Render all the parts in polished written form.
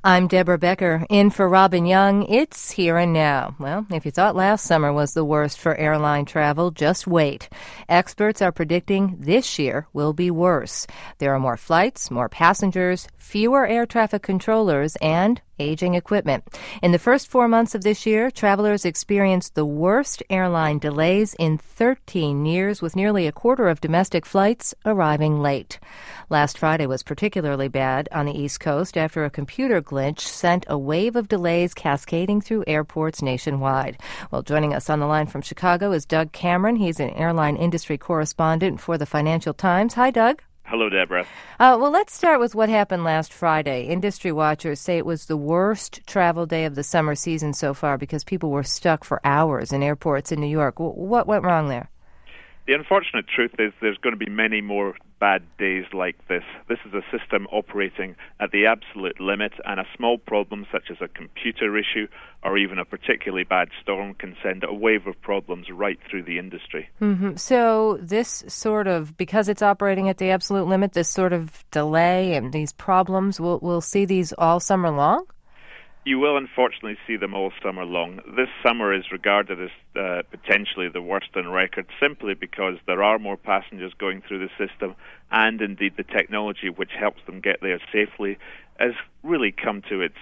I'm Deborah Becker, in for Robin Young. It's here and now. Well, if you thought last summer was the worst for airline travel, just wait. Experts are predicting this year will be worse. There are more flights, more passengers, fewer air traffic controllers, and aging equipment. In the first 4 months of this year, travelers experienced the worst airline delays in 13 years, with nearly a quarter of domestic flights arriving late. Last Friday was particularly bad on the East Coast after a computer glitch sent a wave of delays cascading through airports nationwide. Well, joining us on the line from Chicago is Doug Cameron. He's an airline industry correspondent for the Financial Times. Hi, Doug. Hello, Deborah. Well, let's start with what happened last Friday. Industry watchers say it was the worst travel day of the summer season so far because people were stuck for hours in airports in New York. What went wrong there? The unfortunate truth is there's going to be many more bad days like this. This is a system operating at the absolute limit, and a small problem such as a computer issue or even a particularly bad storm can send a wave of problems right through the industry. Mm-hmm. So this sort of, because it's operating at the absolute limit, this sort of delay and these problems, we'll see these all summer long? You will unfortunately see them all summer long. This summer is regarded as potentially the worst on record simply because there are more passengers going through the system, and indeed the technology which helps them get there safely has really come to its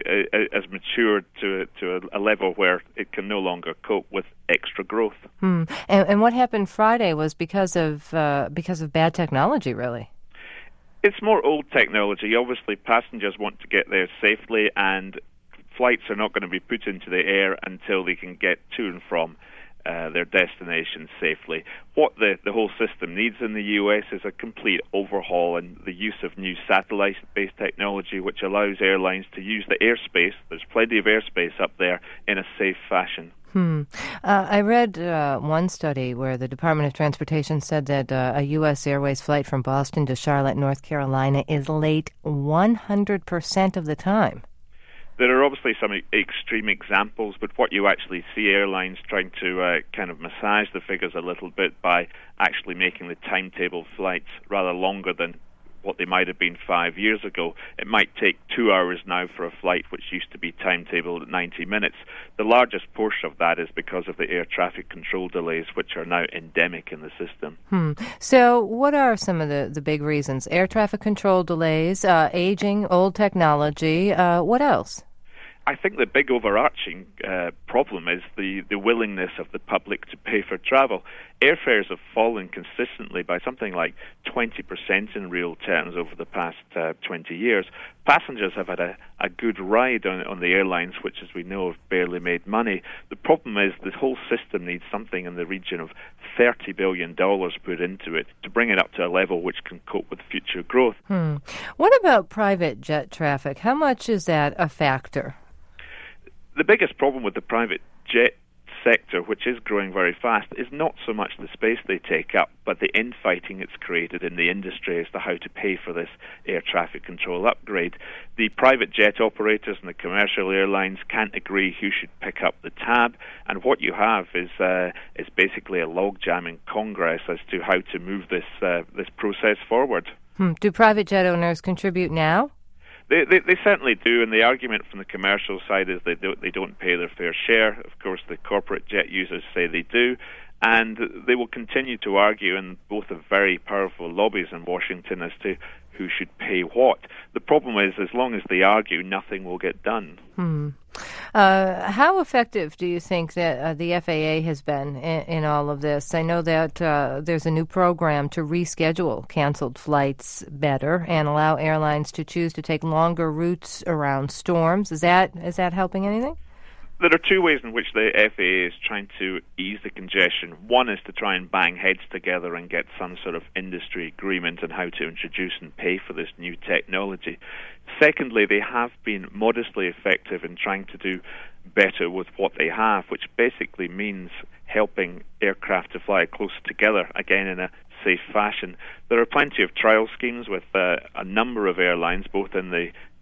has matured to a level where it can no longer cope with extra growth. And what happened Friday was because of bad technology, really. It's more old technology. Obviously, passengers want to get there safely, and flights are not going to be put into the air until they can get to and from their destination safely. What the whole system needs in the U.S. is a complete overhaul and the use of new satellite-based technology, which allows airlines to use the airspace. There's plenty of airspace up there in a safe fashion. I read one study where the Department of Transportation said that a U.S. Airways flight from Boston to Charlotte, North Carolina is late 100% of the time. There are obviously some extreme examples, but what you actually see airlines trying to kind of massage the figures a little bit by actually making the timetable flights rather longer than what they might have been 5 years ago. It might take 2 hours now for a flight which used to be timetabled at 90 minutes. The largest portion of that is because of the air traffic control delays, which are now endemic in the system. So what are some of the big reasons? Air traffic control delays, aging, old technology. What else? I think the big overarching problem is the willingness of the public to pay for travel. Airfares have fallen consistently by something like 20% in real terms over the past 20 years. Passengers have had a good ride on the airlines, which, as we know, have barely made money. The problem is the whole system needs something in the region of $30 billion put into it to bring it up to a level which can cope with future growth. What about private jet traffic? How much is that a factor? The biggest problem with the private jet sector, which is growing very fast, is not so much the space they take up, but the infighting it's created in the industry as to how to pay for this air traffic control upgrade. The private jet operators and the commercial airlines can't agree who should pick up the tab, and what you have is basically a logjam in Congress as to how to move this process forward. Do private jet owners contribute now? They certainly do, and the argument from the commercial side is they don't pay their fair share. Of course, the corporate jet users say they do, and they will continue to argue, and both have very powerful lobbies in Washington as to who should pay what. The problem is, as long as they argue, nothing will get done. How effective do you think that the FAA has been in all of this? I know that there's a new program to reschedule canceled flights better and allow airlines to choose to take longer routes around storms. Is that helping anything? There are two ways in which the FAA is trying to ease the congestion. One is to try and bang heads together and get some sort of industry agreement on how to introduce and pay for this new technology. Secondly, they have been modestly effective in trying to do better with what they have, which basically means helping aircraft to fly closer together, again in a safe fashion. There are plenty of trial schemes with a number of airlines, both in the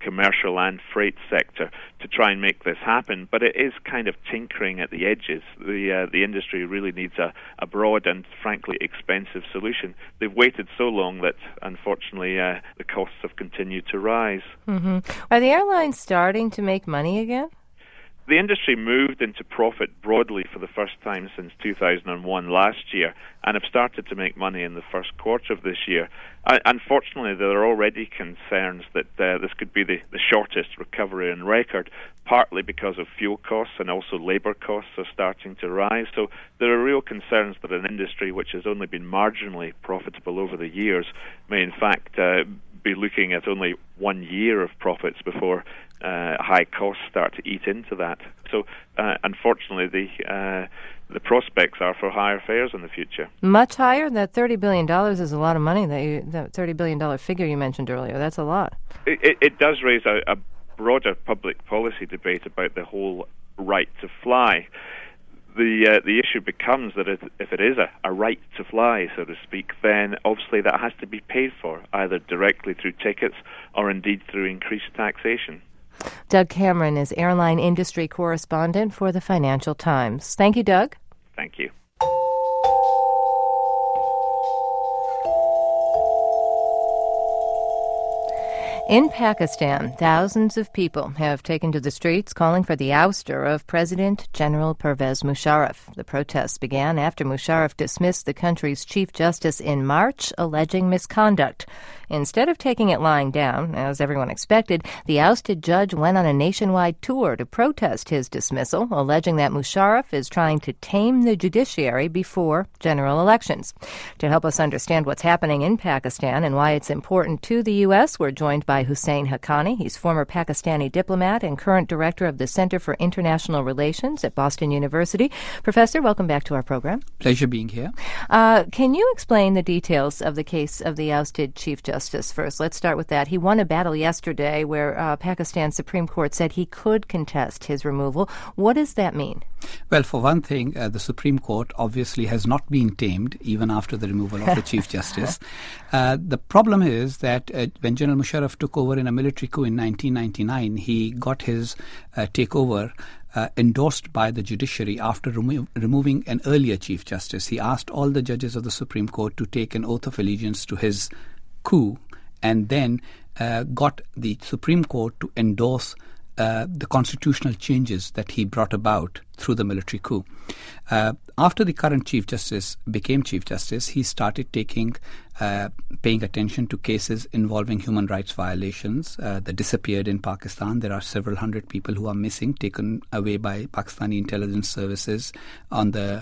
commercial and freight sector to try and make this happen, but it is kind of tinkering at the edges. The industry really needs a broad and frankly expensive solution. They've waited so long that unfortunately the costs have continued to rise. Mm-hmm. Are the airlines starting to make money again? The industry moved into profit broadly for the first time since 2001 last year and have started to make money in the first quarter of this year. Unfortunately, there are already concerns that this could be the shortest recovery on record, partly because of fuel costs and also labour costs are starting to rise. So there are real concerns that an industry which has only been marginally profitable over the years may in fact be looking at only 1 year of profits before high costs start to eat into that. So, unfortunately, the prospects are for higher fares in the future. Much higher? That $30 billion is a lot of money. That $30 billion figure you mentioned earlier, that's a lot. It does raise a broader public policy debate about the whole right to fly. The issue becomes that if it is a right to fly, so to speak, then obviously that has to be paid for, either directly through tickets or indeed through increased taxation. Doug Cameron is airline industry correspondent for the Financial Times. Thank you, Doug. Thank you. In Pakistan, thousands of people have taken to the streets calling for the ouster of President General Pervez Musharraf. The protests began after Musharraf dismissed the country's Chief Justice in March, alleging misconduct. Instead of taking it lying down, as everyone expected, the ousted judge went on a nationwide tour to protest his dismissal, alleging that Musharraf is trying to tame the judiciary before general elections. To help us understand what's happening in Pakistan and why it's important to the U.S., we're joined by Hussein Haqqani. He's former Pakistani diplomat and current director of the Center for International Relations at Boston University. Professor, welcome back to our program. Pleasure being here. Can you explain the details of the case of the ousted Chief Justice first? Let's start with that. He won a battle yesterday where Pakistan's Supreme Court said he could contest his removal. What does that mean? Well, for one thing, the Supreme Court obviously has not been tamed even after the removal of the Chief Justice. The problem is that when General Musharraf took over in a military coup in 1999, he got his takeover endorsed by the judiciary after removing an earlier Chief Justice. He asked all the judges of the Supreme Court to take an oath of allegiance to his coup and then got the Supreme Court to endorse the constitutional changes that he brought about through the military coup. After the current Chief Justice became Chief Justice, he started paying attention to cases involving human rights violations that disappeared in Pakistan. There are several hundred people who are missing, taken away by Pakistani intelligence services on the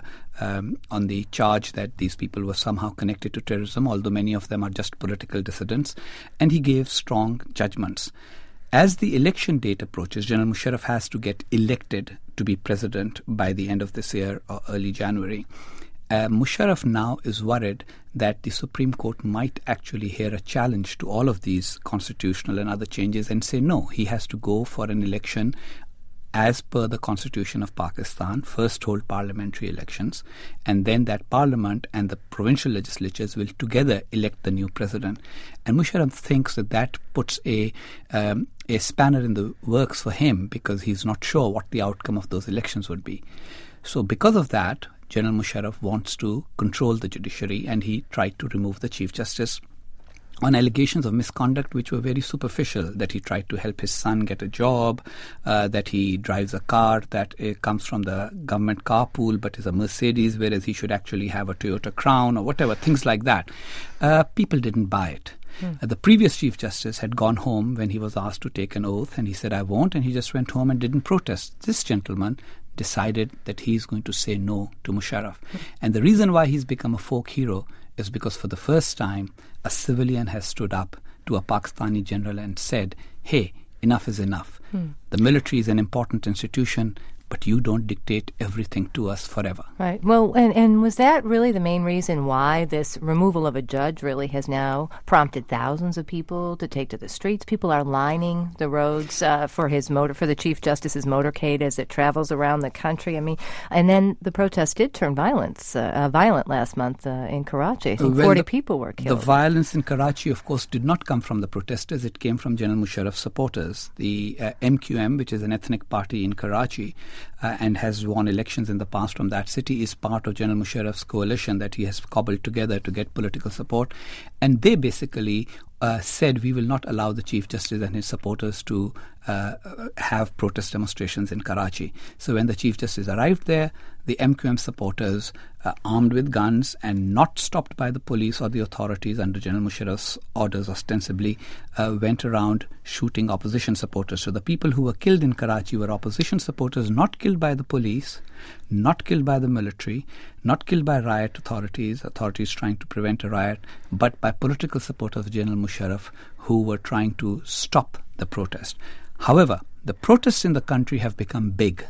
charge that these people were somehow connected to terrorism, although many of them are just political dissidents. And he gave strong judgments. As the election date approaches, General Musharraf has to get elected to be president by the end of this year or early January. Musharraf now is worried that the Supreme Court might actually hear a challenge to all of these constitutional and other changes and say no, he has to go for an election as per the Constitution of Pakistan, first hold parliamentary elections, and then that parliament and the provincial legislatures will together elect the new president. And Musharraf thinks that puts a spanner in the works for him because he's not sure what the outcome of those elections would be. So because of that, General Musharraf wants to control the judiciary, and he tried to remove the Chief Justice on allegations of misconduct which were very superficial, that he tried to help his son get a job, that he drives a car that comes from the government car pool but is a Mercedes, whereas he should actually have a Toyota Crown or whatever, things like that. People didn't buy it. The previous Chief Justice had gone home when he was asked to take an oath, and he said, I won't, and he just went home and didn't protest. This gentleman decided that he's going to say no to Musharraf. And the reason why he's become a folk hero is because for the first time, a civilian has stood up to a Pakistani general and said, hey, enough is enough. The military is an important institution, but you don't dictate everything to us forever. Right. Well, and was that really the main reason why this removal of a judge really has now prompted thousands of people to take to the streets? People are lining the roads for the Chief Justice's motorcade as it travels around the country. I mean, and then the protest did turn violent last month in Karachi. I think 40 people were killed. The violence in Karachi, of course, did not come from the protesters. It came from General Musharraf's supporters. The MQM, which is an ethnic party in Karachi and has won elections in the past from that city, is part of General Musharraf's coalition that he has cobbled together to get political support. And they basically said, we will not allow the Chief Justice and his supporters to have protest demonstrations in Karachi. So when the Chief Justice arrived there, the MQM supporters, armed with guns and not stopped by the police or the authorities under General Musharraf's orders ostensibly, went around shooting opposition supporters. So the people who were killed in Karachi were opposition supporters, not killed by the police, not killed by the military, not killed by riot authorities trying to prevent a riot, but by political supporters of General Musharraf who were trying to stop the protest. However, the protests in the country have become big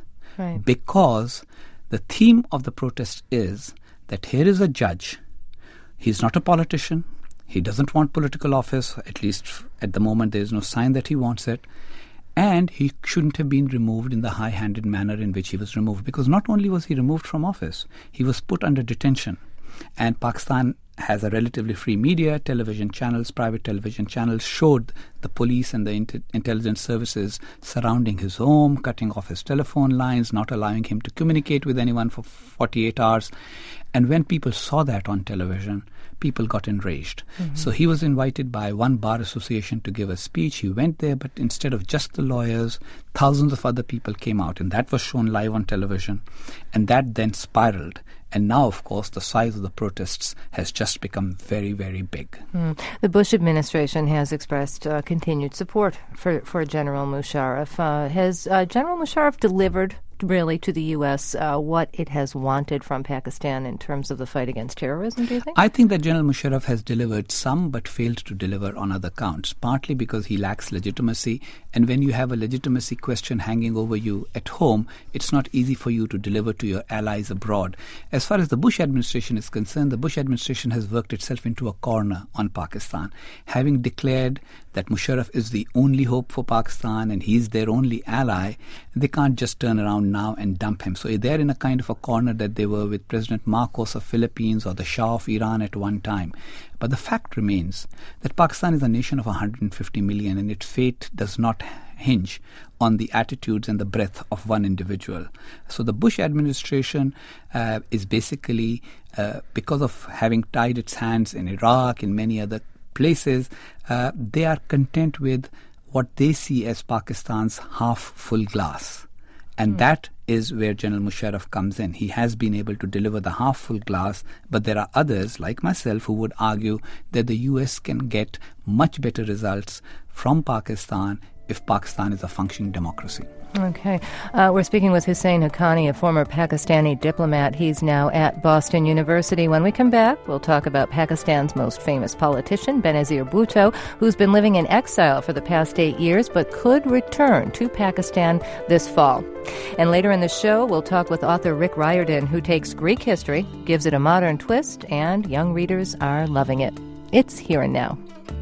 because the theme of the protest is that here is a judge. He's not a politician. He doesn't want political office. At least at the moment, there is no sign that he wants it. And he shouldn't have been removed in the high-handed manner in which he was removed, because not only was he removed from office, he was put under detention. And Pakistan has a relatively free media. Television channels, private television channels showed the police and the intelligence services surrounding his home, cutting off his telephone lines, not allowing him to communicate with anyone for 48 hours. And when people saw that on television, people got enraged. Mm-hmm. So he was invited by one bar association to give a speech. He went there, but instead of just the lawyers, thousands of other people came out, and that was shown live on television. And that then spiraled. And now, of course, the size of the protests has just become very, very big. The Bush administration has expressed continued support for General Musharraf. Has General Musharraf delivered really to the U.S. What it has wanted from Pakistan in terms of the fight against terrorism, do you think? I think that General Musharraf has delivered some but failed to deliver on other counts, partly because he lacks legitimacy. And when you have a legitimacy question hanging over you at home, it's not easy for you to deliver to your allies abroad. As far as the Bush administration is concerned, the Bush administration has worked itself into a corner on Pakistan, having declared that Musharraf is the only hope for Pakistan and he's their only ally. They can't just turn around now and dump him. So they're in a kind of a corner that they were with President Marcos of Philippines or the Shah of Iran at one time. But the fact remains that Pakistan is a nation of 150 million and its fate does not hinge on the attitudes and the breadth of one individual. So the Bush administration is basically, because of having tied its hands in Iraq, in many other places, they are content with what they see as Pakistan's half-full glass. And that is where General Musharraf comes in. He has been able to deliver the half-full glass, but there are others, like myself, who would argue that the U.S. can get much better results from Pakistan if Pakistan is a functioning democracy. Okay. We're speaking with Hussein Haqqani, a former Pakistani diplomat. He's now at Boston University. When we come back, we'll talk about Pakistan's most famous politician, Benazir Bhutto, who's been living in exile for the past 8 years, but could return to Pakistan this fall. And later in the show, we'll talk with author Rick Riordan, who takes Greek history, gives it a modern twist, and young readers are loving it. It's Here and Now.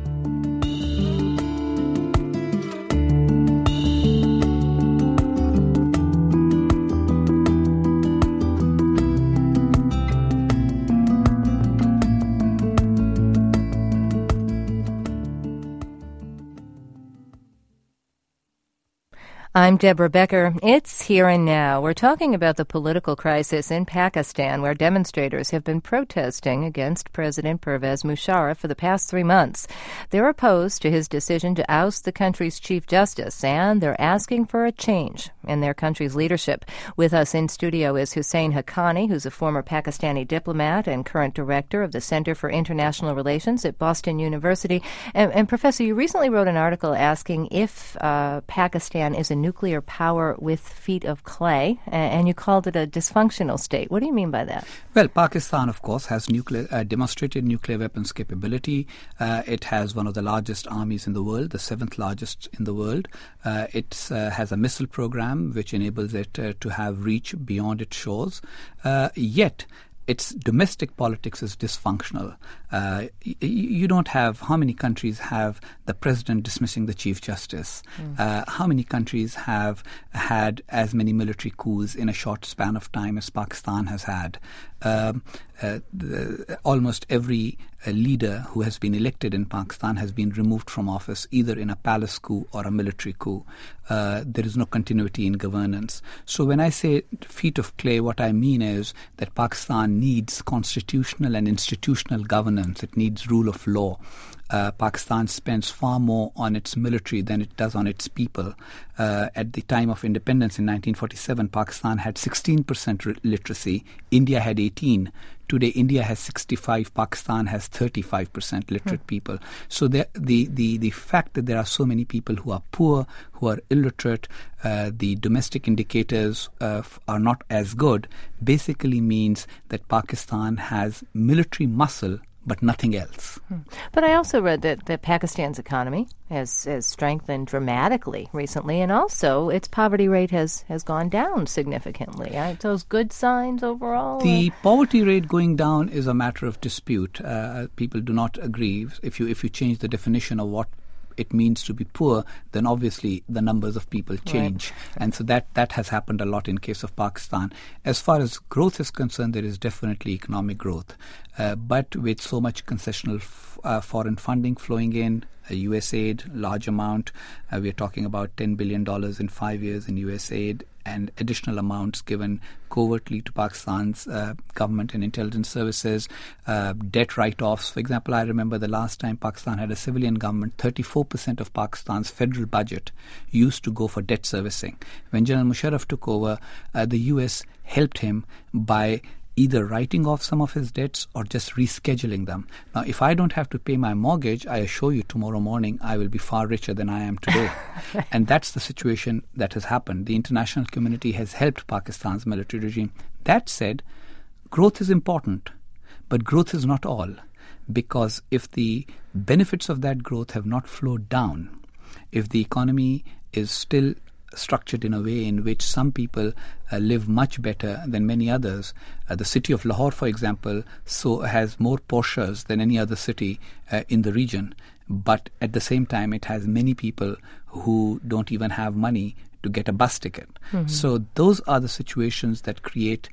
I'm Deborah Becker. It's Here and Now. We're talking about the political crisis in Pakistan, where demonstrators have been protesting against President Pervez Musharraf for the past 3 months. They're opposed to his decision to oust the country's chief justice, and they're asking for a change in their country's leadership. With us in studio is Hussein Haqqani, who's a former Pakistani diplomat and current director of the Center for International Relations at Boston University. And Professor, you recently wrote an article asking if Pakistan is a nuclear power with feet of clay, and you called it a dysfunctional state. What do you mean by that? Well, Pakistan, of course, has demonstrated nuclear weapons capability. It has one of the largest armies in the world, the 7th largest in the world. It has a missile program program which enables it to have reach beyond its shores. Yet, its domestic politics is dysfunctional. You don't have, how many countries have the president dismissing the Chief Justice? How many countries have had as many military coups in a short span of time as Pakistan has had? Almost every leader who has been elected in Pakistan has been removed from office either in a palace coup or a military coup. There is no continuity in governance. So when I say feet of clay, what I mean is that Pakistan needs constitutional and institutional governance. It needs rule of law. Pakistan spends far more on its military than it does on its people. At the time of independence in 1947, Pakistan had 16% literacy. India had 18. Today, India has 65. Pakistan has 35% literate people. So the fact that there are so many people who are poor, who are illiterate, the domestic indicators are not as good, basically means that Pakistan has military muscle but nothing else. But I also read that Pakistan's economy has strengthened dramatically recently, and also its poverty rate has gone down significantly. Are those good signs overall? The poverty rate going down is a matter of dispute. People do not agree. If you change the definition of what it means to be poor, then obviously the numbers of people change. Right. And so that has happened a lot in case of Pakistan. As far as growth is concerned, there is definitely economic growth. But with so much concessional foreign funding flowing in, USAID, large amount, we are talking about $10 billion in 5 years in USAID, and additional amounts given covertly to Pakistan's government and intelligence services, debt write-offs. For example, I remember the last time Pakistan had a civilian government, 34% of Pakistan's federal budget used to go for debt servicing. When General Musharraf took over, the US helped him by either writing off some of his debts or just rescheduling them. Now, if I don't have to pay my mortgage, I assure you tomorrow morning I will be far richer than I am today. And that's the situation that has happened. The international community has helped Pakistan's military regime. That said, growth is important, but growth is not all. Because if the benefits of that growth have not flowed down, if the economy is still structured in a way in which some people live much better than many others. The city of Lahore, for example, has more Porsches than any other city in the region. But at the same time, it has many people who don't even have money to get a bus ticket. Mm-hmm. So those are the situations that create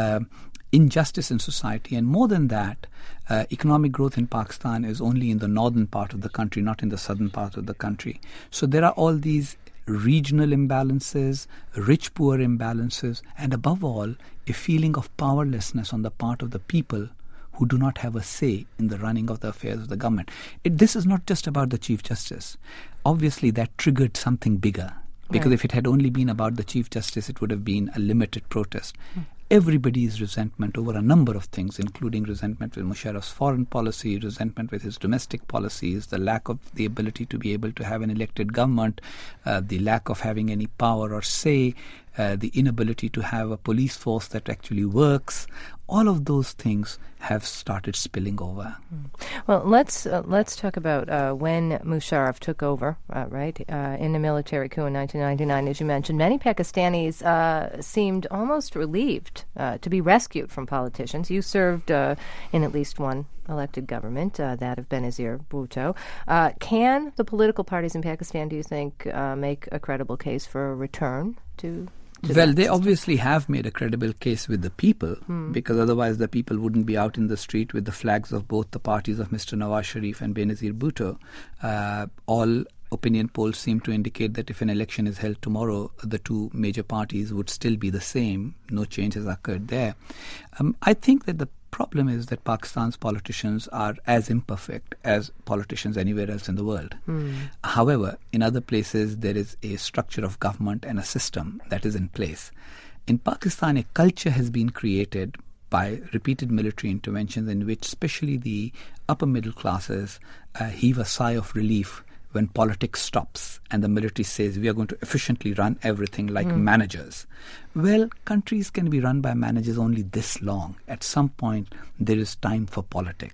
injustice in society. And more than that, economic growth in Pakistan is only in the northern part of the country, not in the southern part of the country. So there are all these regional imbalances, rich-poor imbalances, and above all, a feeling of powerlessness on the part of the people who do not have a say in the running of the affairs of the government. This is not just about the Chief Justice. Obviously, that triggered something bigger, because if it had only been about the Chief Justice, it would have been a limited protest. Everybody's resentment over a number of things, including resentment with Musharraf's foreign policy, resentment with his domestic policies, the lack of the ability to be able to have an elected government, the lack of having any power or say, the inability to have a police force that actually works. All of those things have started spilling over. Well, let's talk about when Musharraf took over, in the military coup in 1999, as you mentioned. Many Pakistanis seemed almost relieved to be rescued from politicians. You served in at least one elected government, that of Benazir Bhutto. Can the political parties in Pakistan, do you think, make a credible case for a return to well, they obviously have made a credible case with the people, because otherwise the people wouldn't be out in the street with the flags of both the parties of Mr. Nawaz Sharif and Benazir Bhutto. All opinion polls seem to indicate that if an election is held tomorrow, the two major parties would still be the same. No change has occurred there. I think that the problem is that Pakistan's politicians are as imperfect as politicians anywhere else in the world. However, in other places, there is a structure of government and a system that is in place. In Pakistan, a culture has been created by repeated military interventions in which especially the upper middle classes heave a sigh of relief when politics stops and the military says we are going to efficiently run everything like managers. Well, countries can be run by managers only this long. At some point, there is time for politics.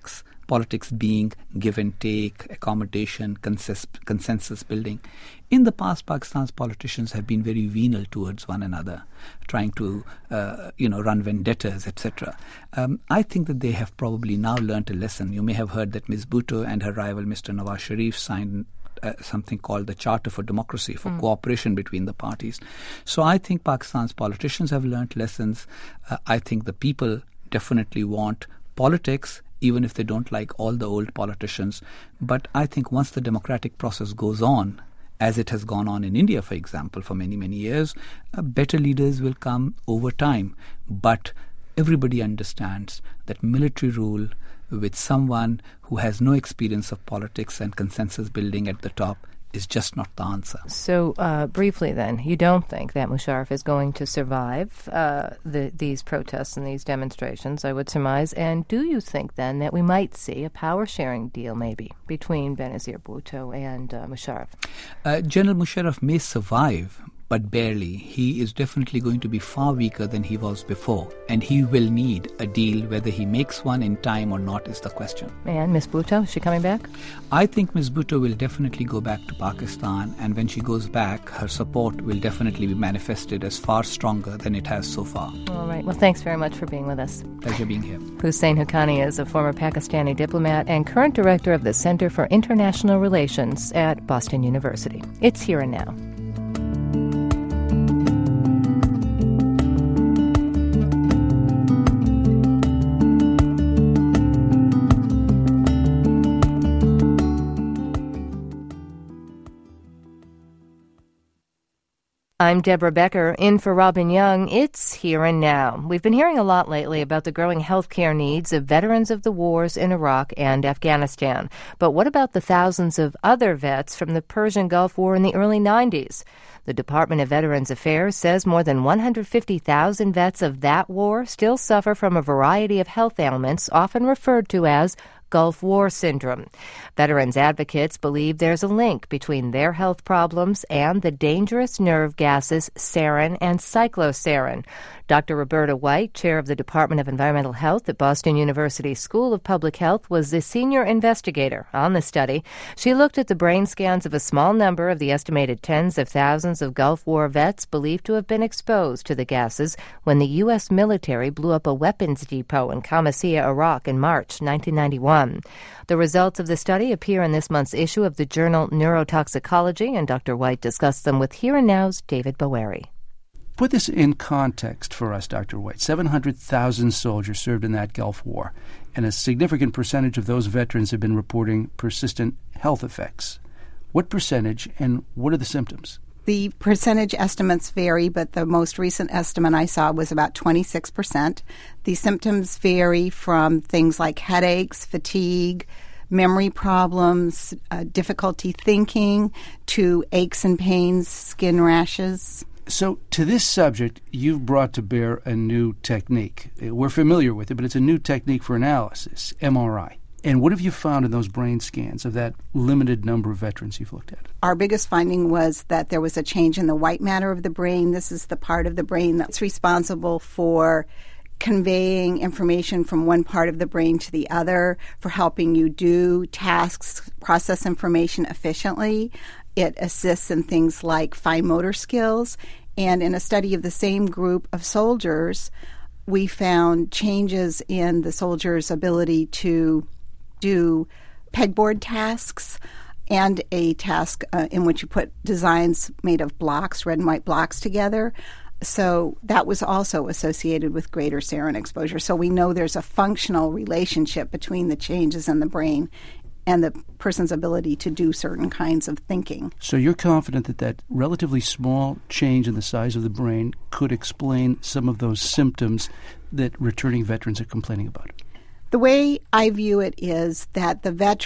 politics being give and take, accommodation, consensus building. In the past, Pakistan's politicians have been very venal towards one another, trying to, run vendettas, etc. I think that they have probably now learnt a lesson. You may have heard that Ms. Bhutto and her rival, Mr. Nawaz Sharif, signed something called the Charter for Democracy, for cooperation between the parties. So I think Pakistan's politicians have learnt lessons. I think the people definitely want politics, even if they don't like all the old politicians. But I think once the democratic process goes on, as it has gone on in India, for example, for many, many years, better leaders will come over time. But everybody understands that military rule with someone who has no experience of politics and consensus building at the top is just not the answer. So briefly then, you don't think that Musharraf is going to survive these protests and these demonstrations, I would surmise, and do you think then that we might see a power-sharing deal maybe between Benazir Bhutto and Musharraf? General Musharraf may survive, but barely. He is definitely going to be far weaker than he was before, and he will need a deal. Whether he makes one in time or not is the question. And Ms. Bhutto, is she coming back? I think Ms. Bhutto will definitely go back to Pakistan, and when she goes back, her support will definitely be manifested as far stronger than it has so far. All right. Well, thanks very much for being with us. Pleasure being here. Hussein Haqqani is a former Pakistani diplomat and current director of the Center for International Relations at Boston University. It's Here and Now. I'm Deborah Becker, in for Robin Young. It's Here and Now. We've been hearing a lot lately about the growing health care needs of veterans of the wars in Iraq and Afghanistan. But what about the thousands of other vets from the Persian Gulf War in the early 90s? The Department of Veterans Affairs says more than 150,000 vets of that war still suffer from a variety of health ailments, often referred to as Gulf War syndrome. Veterans advocates believe there's a link between their health problems and the dangerous nerve gases sarin and cyclosarin. Dr. Roberta White, chair of the Department of Environmental Health at Boston University School of Public Health, was the senior investigator on the study. She looked at the brain scans of a small number of the estimated tens of thousands of Gulf War vets believed to have been exposed to the gases when the U.S. military blew up a weapons depot in Qamishiyah, Iraq in March 1991. The results of the study appear in this month's issue of the journal Neurotoxicology, and Dr. White discussed them with Here and Now's David Bowery. Put this in context for us, Dr. White. 700,000 soldiers served in that Gulf War, and a significant percentage of those veterans have been reporting persistent health effects. What percentage, and what are the symptoms? The percentage estimates vary, but the most recent estimate I saw was about 26%. The symptoms vary from things like headaches, fatigue, memory problems, difficulty thinking, to aches and pains, skin rashes. So to this subject, you've brought to bear a new technique. We're familiar with it, but it's a new technique for analysis, MRI. And what have you found in those brain scans of that limited number of veterans you've looked at? Our biggest finding was that there was a change in the white matter of the brain. This is the part of the brain that's responsible for conveying information from one part of the brain to the other, for helping you do tasks, process information efficiently. It assists in things like fine motor skills. And in a study of the same group of soldiers, we found changes in the soldiers' ability to do pegboard tasks and a task in which you put designs made of blocks, red and white blocks together. So that was also associated with greater sarin exposure. So we know there's a functional relationship between the changes in the brain and the person's ability to do certain kinds of thinking. So you're confident that that relatively small change in the size of the brain could explain some of those symptoms that returning veterans are complaining about? The way I view it is that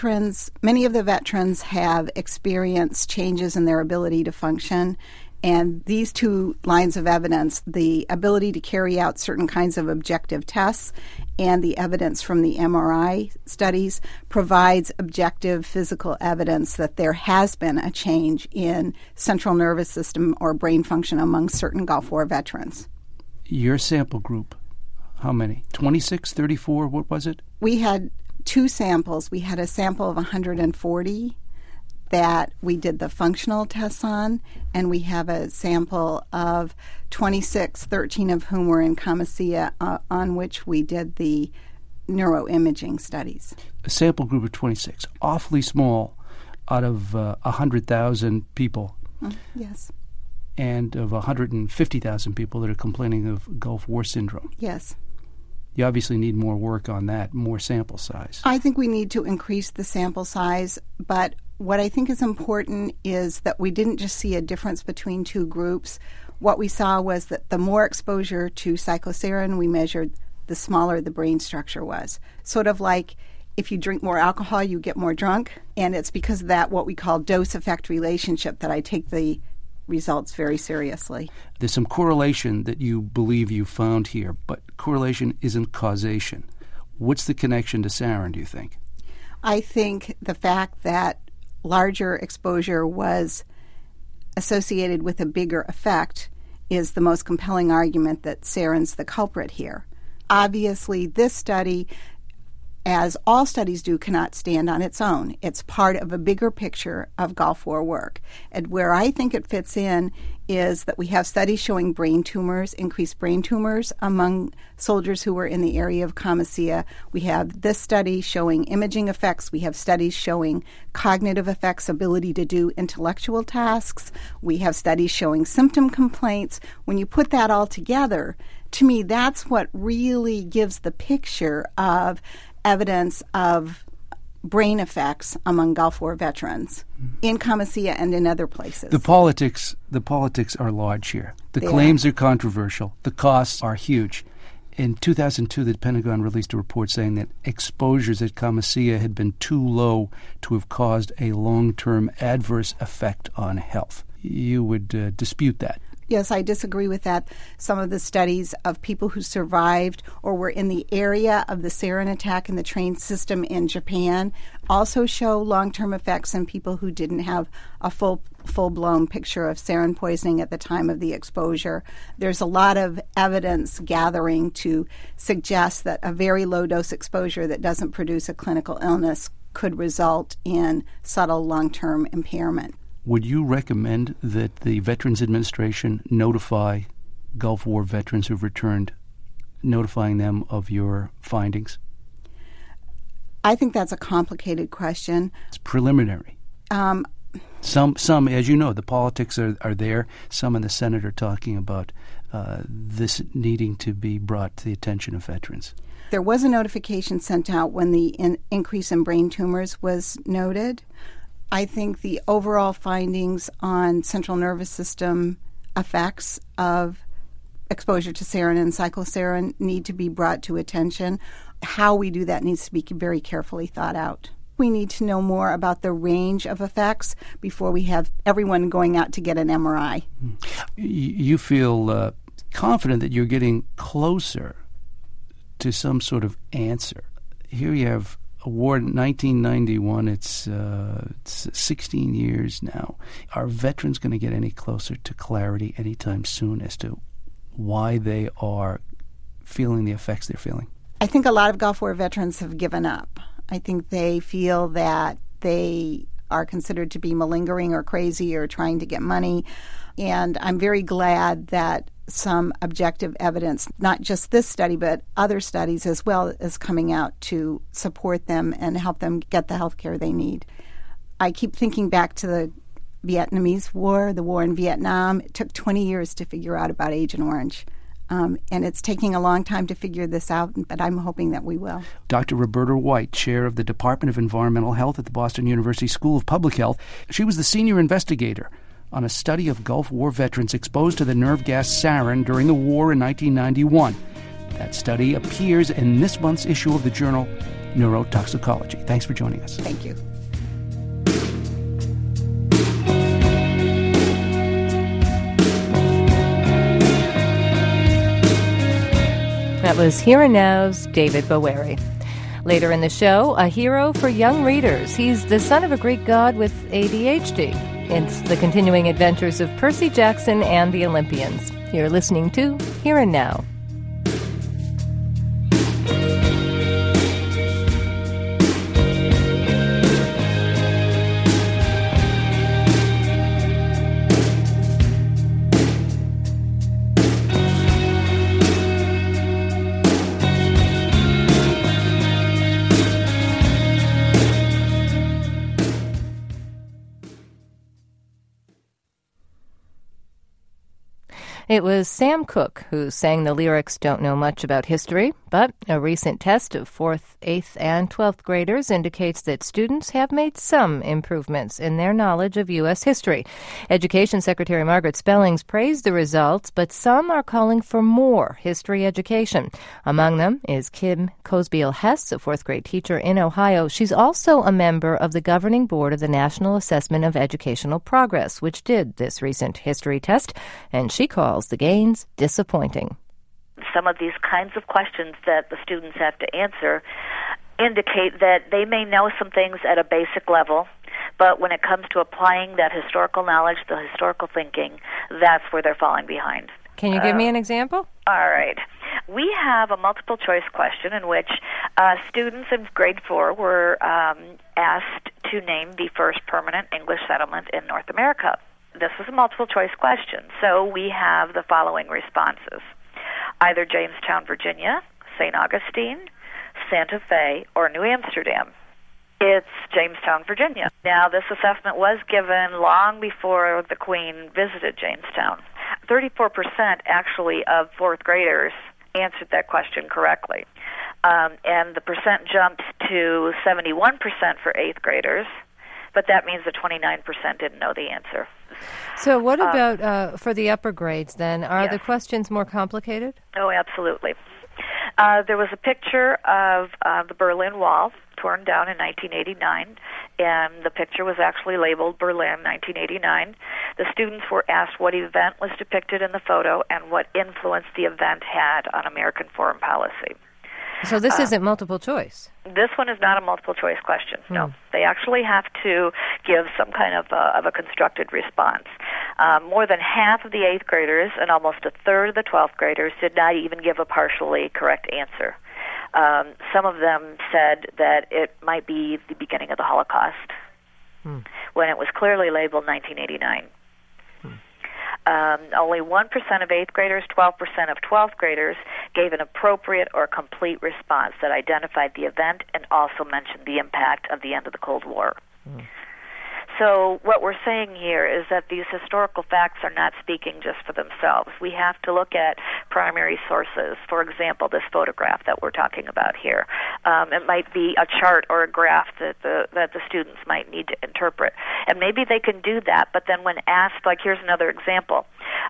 many of the veterans have experienced changes in their ability to function. And these two lines of evidence, the ability to carry out certain kinds of objective tests and the evidence from the MRI studies, provides objective physical evidence that there has been a change in central nervous system or brain function among certain Gulf War veterans. Your sample group, how many? 26, 34, what was it? We had two samples. We had a sample of 140 that we did the functional tests on, and we have a sample of 26, 13 of whom were in CoMISEA, on which we did the neuroimaging studies. A sample group of 26, awfully small out of 100,000 people. Yes. And of 150,000 people that are complaining of Gulf War syndrome. Yes. You obviously need more work on that, more sample size. I think we need to increase the sample size, but what I think is important is that we didn't just see a difference between two groups. What we saw was that the more exposure to cyclocerin we measured, the smaller the brain structure was. Sort of like if you drink more alcohol, you get more drunk, and it's because of that what we call dose-effect relationship that I take the results very seriously. There's some correlation that you believe you found here, but correlation isn't causation. What's the connection to sarin, do you think? I think the fact that larger exposure was associated with a bigger effect is the most compelling argument that sarin's the culprit here. Obviously, this study, as all studies do, cannot stand on its own. It's part of a bigger picture of Gulf War work. And where I think it fits in is that we have studies showing brain tumors, increased brain tumors among soldiers who were in the area of CoMISEA. We have this study showing imaging effects. We have studies showing cognitive effects, ability to do intellectual tasks. We have studies showing symptom complaints. When you put that all together, to me, that's what really gives the picture of evidence of brain effects among Gulf War veterans in CoMISEA and in other places. The politics are large here. The claims are controversial. The costs are huge. In 2002, the Pentagon released a report saying that exposures at CoMISEA had been too low to have caused a long-term adverse effect on health. You would dispute that. Yes, I disagree with that. Some of the studies of people who survived or were in the area of the sarin attack in the train system in Japan also show long-term effects in people who didn't have a full-blown picture of sarin poisoning at the time of the exposure. There's a lot of evidence gathering to suggest that a very low-dose exposure that doesn't produce a clinical illness could result in subtle long-term impairment. Would you recommend that the Veterans Administration notify Gulf War veterans who've returned, notifying them of your findings? I think that's a complicated question. It's preliminary. Some, as you know, the politics are there. Some in the Senate are talking about this needing to be brought to the attention of veterans. There was a notification sent out when the increase in brain tumors was noted. I think the overall findings on central nervous system effects of exposure to sarin and cyclocerin need to be brought to attention. How we do that needs to be very carefully thought out. We need to know more about the range of effects before we have everyone going out to get an MRI. You feel confident that you're getting closer to some sort of answer. Here you have award in 1991. It's 16 years now. Are veterans going to get any closer to clarity anytime soon as to why they are feeling the effects they're feeling? I think a lot of Gulf War veterans have given up. I think they feel that they are considered to be malingering or crazy or trying to get money. And I'm very glad that some objective evidence, not just this study, but other studies as well, is coming out to support them and help them get the health care they need. I keep thinking back to the Vietnamese War, the war in Vietnam. It took 20 years to figure out about Agent Orange. And it's taking a long time to figure this out, but I'm hoping that we will. Dr. Roberta White, chair of the Department of Environmental Health at the Boston University School of Public Health. She was the senior investigator on a study of Gulf War veterans exposed to the nerve gas sarin during the war in 1991. That study appears in this month's issue of the journal Neurotoxicology. Thanks for joining us. Thank you. That was Here and Now's David Bowery. Later in the show, a hero for young readers. He's the son of a Greek god with ADHD. It's the continuing adventures of Percy Jackson and the Olympians. You're listening to Here and Now. It was Sam Cooke who sang the lyrics Don't Know Much About History, but a recent test of 4th, 8th, and 12th graders indicates that students have made some improvements in their knowledge of U.S. history. Education Secretary Margaret Spellings praised the results, but some are calling for more history education. Among them is Kim Cosbeil-Hess, a 4th grade teacher in Ohio. She's also a member of the governing board of the National Assessment of Educational Progress, which did this recent history test, and she calls the gains disappointing. Some of these kinds of questions that the students have to answer indicate that they may know some things at a basic level, but when it comes to applying that historical knowledge, the historical thinking, that's where they're falling behind. Can you give me an example? All right. We have a multiple choice question in which students in grade 4 were asked to name the first permanent English settlement in North America. This was a multiple choice question, so we have the following responses. Either Jamestown, Virginia, St. Augustine, Santa Fe, or New Amsterdam. It's Jamestown, Virginia. Now, this assessment was given long before the Queen visited Jamestown. 34% actually of 4th graders answered that question correctly. And the percent jumped to 71% for 8th graders, but that means that 29% didn't know the answer. So what about for the upper grades then? Are the questions more complicated? Oh, absolutely. There was a picture of the Berlin Wall torn down in 1989, and the picture was actually labeled Berlin 1989. The students were asked what event was depicted in the photo and what influence the event had on American foreign policy. So this isn't multiple choice? This one is not a multiple choice question, no. They actually have to give some kind of a constructed response. More than half of the 8th graders and almost a third of the 12th graders did not even give a partially correct answer. Some of them said that it might be the beginning of the Holocaust, when it was clearly labeled 1989. Only 1% of 8th graders, 12% of 12th graders gave an appropriate or complete response that identified the event and also mentioned the impact of the end of the Cold War. So what we're saying here is that these historical facts are not speaking just for themselves. We have to look at primary sources. For example, this photograph that we're talking about here. It might be a chart or a graph that the students might need to interpret. And maybe they can do that, but then when asked, like here's another example,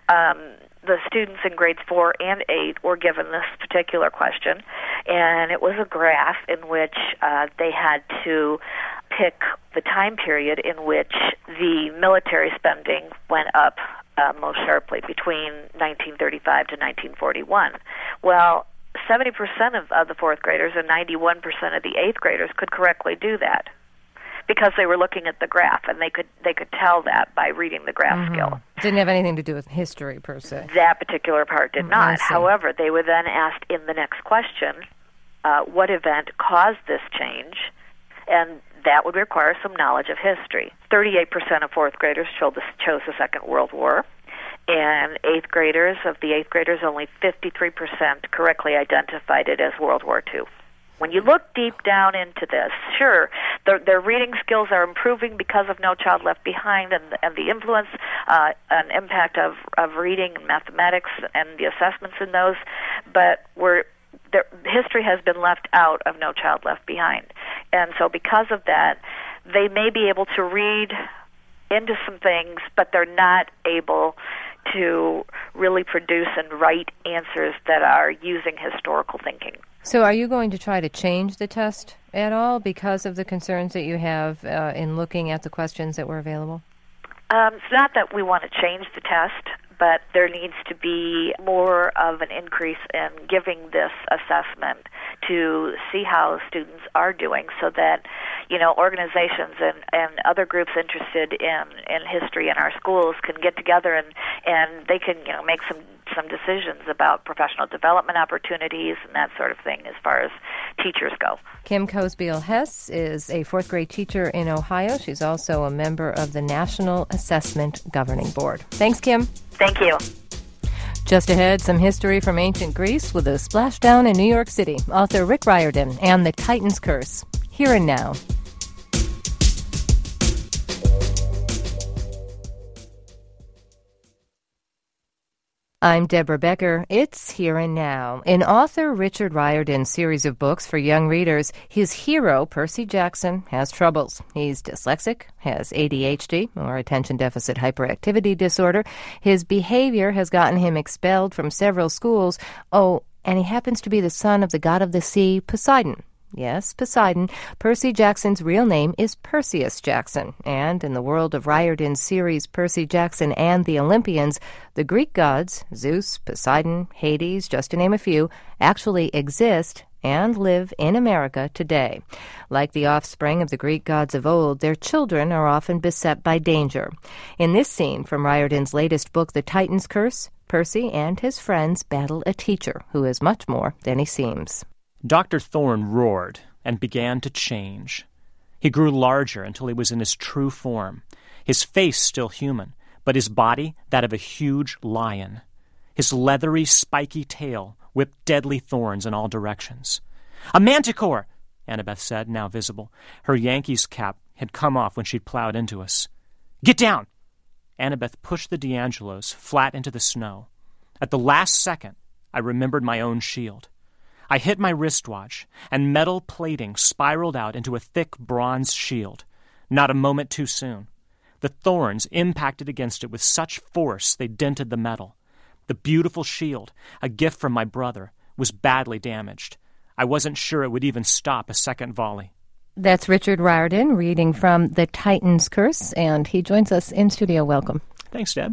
the students in grades 4 and 8 were given this particular question, and it was a graph in which they had to pick the time period in which the military spending went up most sharply between 1935 to 1941. Well, 70% of the 4th graders and 91% of the 8th graders could correctly do that because they were looking at the graph, and they could tell that by reading the graph skill. Didn't have anything to do with history per se. That particular part did not. However, they were then asked in the next question, what event caused this change? And that would require some knowledge of history. 38% of 4th graders chose the Second World War, and 8th graders, of the 8th graders, only 53% correctly identified it as World War II. When you look deep down into this, sure, their reading skills are improving because of No Child Left Behind and the influence and impact of reading and mathematics and the assessments in those, but history has been left out of No Child Left Behind. And so because of that, they may be able to read into some things, but they're not able to really produce and write answers that are using historical thinking. So are you going to try to change the test at all because of the concerns that you have in looking at the questions that were available? It's not that we want to change the test, but there needs to be more of an increase in giving this assessment to see how students are doing so that, organizations and other groups interested in history in our schools can get together and they can, make some decisions about professional development opportunities and that sort of thing as far as teachers go. Kim Cosbeil-Hess is a 4th grade teacher in Ohio. She's also a member of the National Assessment Governing Board. Thanks, Kim. Thank you. Just ahead, some history from ancient Greece with a splashdown in New York City. Author Rick Riordan and the Titan's Curse. Here and now. I'm Deborah Becker. It's Here and Now. In author Richard Riordan's series of books for young readers, his hero, Percy Jackson, has troubles. He's dyslexic, has ADHD, or attention deficit hyperactivity disorder. His behavior has gotten him expelled from several schools. Oh, and he happens to be the son of the god of the sea, Poseidon. Yes, Poseidon. Percy Jackson's real name is Perseus Jackson. And in the world of Riordan's series Percy Jackson and the Olympians, the Greek gods, Zeus, Poseidon, Hades, just to name a few, actually exist and live in America today. Like the offspring of the Greek gods of old, their children are often beset by danger. In this scene from Riordan's latest book, The Titan's Curse, Percy and his friends battle a teacher who is much more than he seems. Dr. Thorne roared and began to change. He grew larger until he was in his true form, his face still human, but his body that of a huge lion. His leathery, spiky tail whipped deadly thorns in all directions. "A manticore!" Annabeth said, now visible. Her Yankees cap had come off when she'd plowed into us. "Get down!" Annabeth pushed the D'Angelos flat into the snow. At the last second, I remembered my own shield. I hit my wristwatch, and metal plating spiraled out into a thick bronze shield. Not a moment too soon. The thorns impacted against it with such force they dented the metal. The beautiful shield, a gift from my brother, was badly damaged. I wasn't sure it would even stop a second volley. That's Richard Riordan reading from The Titan's Curse, and he joins us in studio. Welcome. Thanks, Deb.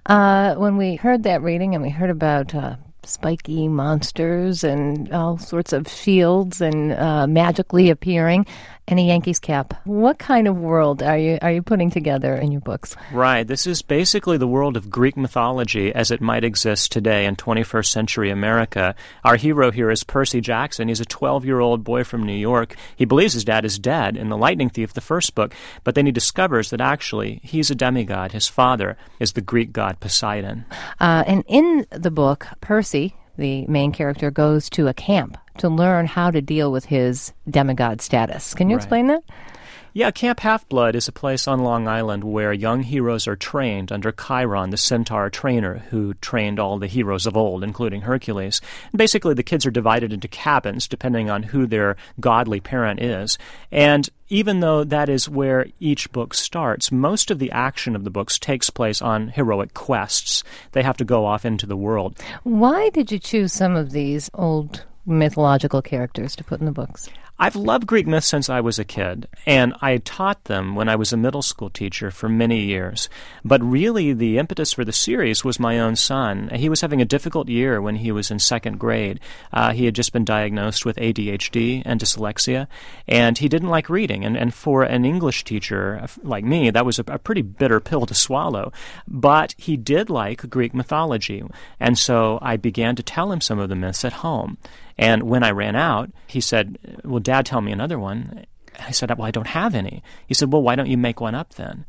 When we heard that reading and we heard about spiky monsters and all sorts of shields and magically appearing, and a Yankees cap. What kind of world are you putting together in your books? Right. This is basically the world of Greek mythology as it might exist today in 21st century America. Our hero here is Percy Jackson. He's a 12-year-old boy from New York. He believes his dad is dead in The Lightning Thief, the first book, but then he discovers that actually he's a demigod. His father is the Greek god Poseidon. And in the book, Percy, the main character, goes to a camp to learn how to deal with his demigod status. Can you explain that? Yeah, Camp Half-Blood is a place on Long Island where young heroes are trained under Chiron, the centaur trainer who trained all the heroes of old, including Hercules. And basically, the kids are divided into cabins depending on who their godly parent is. And even though that is where each book starts, most of the action of the books takes place on heroic quests. They have to go off into the world. Why did you choose some of these old mythological characters to put in the books? I've loved Greek myths since I was a kid, and I taught them when I was a middle school teacher for many years. But really, the impetus for the series was my own son. He was having a difficult year when he was in second grade. He had just been diagnosed with ADHD and dyslexia, and he didn't like reading. And for an English teacher like me, that was a pretty bitter pill to swallow. But he did like Greek mythology, and so I began to tell him some of the myths at home. And when I ran out, he said, "Well, Dad, tell me another one." I said, "Well, I don't have any." He said, "Well, why don't you make one up then?"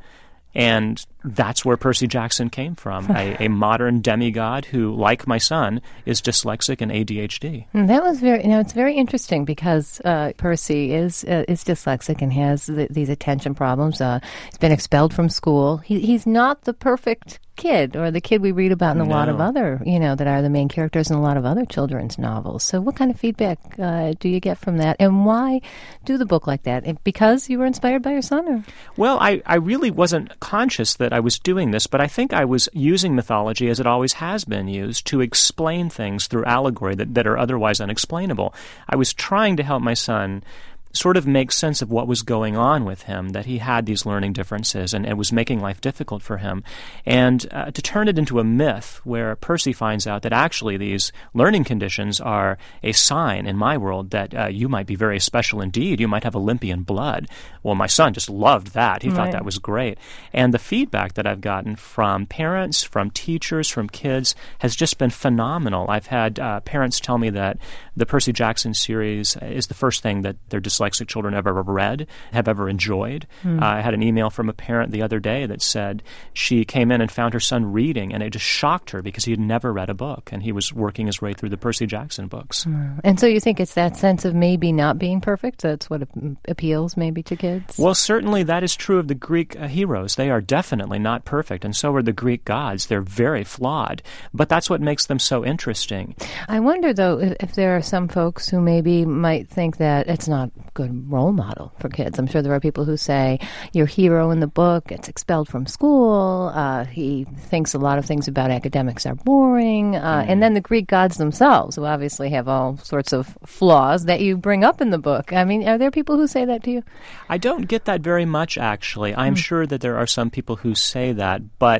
And that's where Percy Jackson came from, a modern demigod who, like my son, is dyslexic and ADHD. And that was it's very interesting because Percy is dyslexic and has these attention problems. He's been expelled from school. He's not the perfect kid or the kid we read about in a lot of other, that are the main characters in a lot of other children's novels. So what kind of feedback do you get from that? And why do the book like that? Because you were inspired by your son? Or? Well, I really wasn't conscious that I was doing this, but I think I was using mythology as it always has been used to explain things through allegory that are otherwise unexplainable. I was trying to help my son sort of make sense of what was going on with him, that he had these learning differences and it was making life difficult for him. And to turn it into a myth where Percy finds out that actually these learning conditions are a sign in my world that you might be very special indeed. You might have Olympian blood. Well, my son just loved that. He thought that was great. And the feedback that I've gotten from parents, from teachers, from kids has just been phenomenal. I've had parents tell me that the Percy Jackson series is the first thing that their dyslexia dyslexic children have ever read, have ever enjoyed. I had an email from a parent the other day that said she came in and found her son reading, and it just shocked her because he had never read a book, and he was working his way through the Percy Jackson books. And so you think it's that sense of maybe not being perfect that's what appeals maybe to kids? Well, certainly that is true of the Greek heroes. They are definitely not perfect, and so are the Greek gods. They're very flawed, but that's what makes them so interesting. I wonder, though, if there are some folks who maybe might think that it's not a good role model for kids. I'm sure there are people who say, your hero in the book gets expelled from school, he thinks a lot of things about academics are boring, and then the Greek gods themselves, who obviously have all sorts of flaws that you bring up in the book. I mean, are there people who say that to you? I don't get that very much, actually. I'm sure that there are some people who say that, but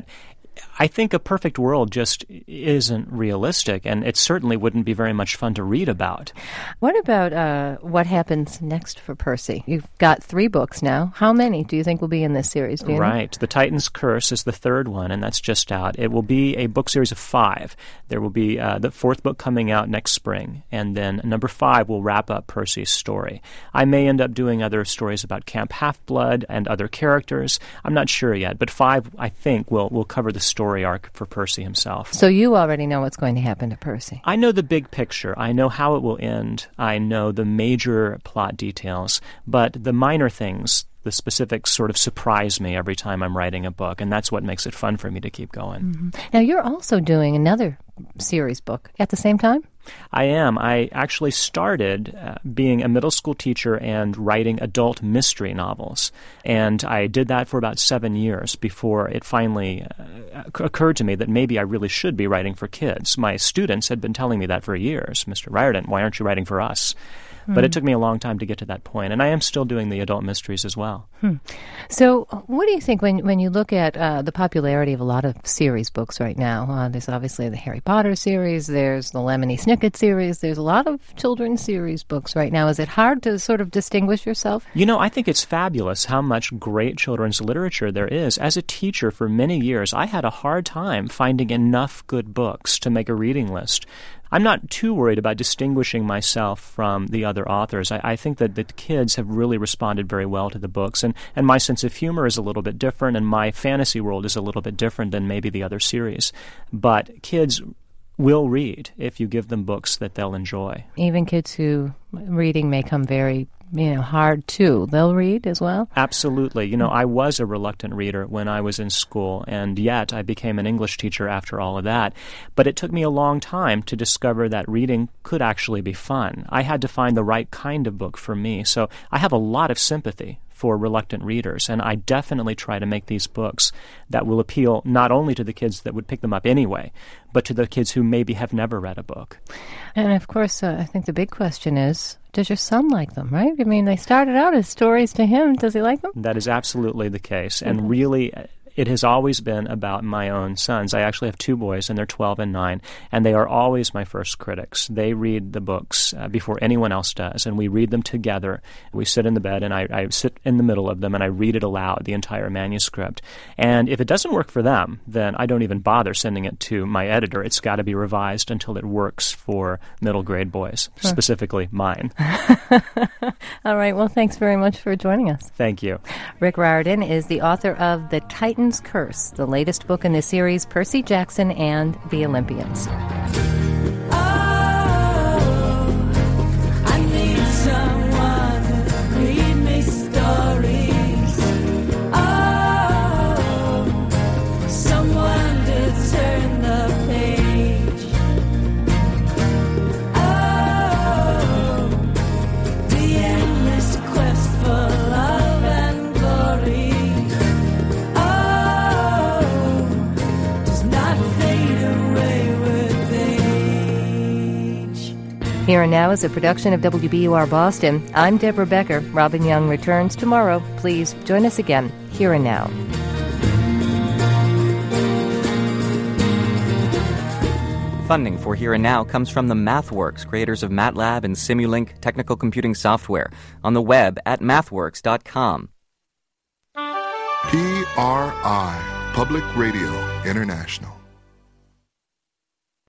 I think a perfect world just isn't realistic, and it certainly wouldn't be very much fun to read about. What about what happens next for Percy? You've got 3 books now. How many do you think will be in this series? Do you know? Right. The Titan's Curse is the 3rd one, and that's just out. It will be a book series of 5. There will be the 4th book coming out next spring, and then number 5 will wrap up Percy's story. I may end up doing other stories about Camp Half-Blood and other characters. I'm not sure yet, but 5, I think, will cover the story arc for Percy himself. So you already know what's going to happen to Percy. I know the big picture. I know how it will end. I know the major plot details, but the minor things, the specifics, sort of surprise me every time I'm writing a book, and that's what makes it fun for me to keep going. Now, you're also doing another series book at the same time? I am. I actually started being a middle school teacher and writing adult mystery novels. And I did that for about 7 years before it finally occurred to me that maybe I really should be writing for kids. My students had been telling me that for years. Mr. Riordan, why aren't you writing for us? But it took me a long time to get to that point, and I am still doing the adult mysteries as well. So what do you think when you look at the popularity of a lot of series books right now? There's obviously the Harry Potter series, there's the Lemony Snicket series, there's a lot of children's series books right now. Is it hard to sort of distinguish yourself? You know, I think it's fabulous how much great children's literature there is. As a teacher for many years, I had a hard time finding enough good books to make a reading list. I'm not too worried about distinguishing myself from the other authors. I think that the kids have really responded very well to the books, and my sense of humor is a little bit different, and my fantasy world is a little bit different than maybe the other series. But kids will read if you give them books that they'll enjoy. Even kids who reading may come very hard too. They'll read as well? Absolutely. I was a reluctant reader when I was in school, and yet I became an English teacher after all of that. But it took me a long time to discover that reading could actually be fun. I had to find the right kind of book for me. So I have a lot of sympathy for reluctant readers, and I definitely try to make these books that will appeal not only to the kids that would pick them up anyway, but to the kids who maybe have never read a book. And of course, I think the big question is, does your son like them, right? I mean, they started out as stories to him. Does he like them? That is absolutely the case, and really it has always been about my own sons. I actually have 2 boys, and they're 12 and 9, and they are always my first critics. They read the books before anyone else does, and we read them together. We sit in the bed, and I sit in the middle of them, and I read it aloud, the entire manuscript. And if it doesn't work for them, then I don't even bother sending it to my editor. It's got to be revised until it works for middle grade boys, specifically mine. All right. Well, thanks very much for joining us. Thank you. Rick Riordan is the author of The Titan's Curse, the latest book in the series Percy Jackson and the Olympians. Here and Now is a production of WBUR Boston. I'm Deborah Becker. Robin Young returns tomorrow. Please join us again, Here and Now. Funding for Here and Now comes from the MathWorks, creators of MATLAB and Simulink technical computing software, on the web at mathworks.com. PRI, Public Radio International.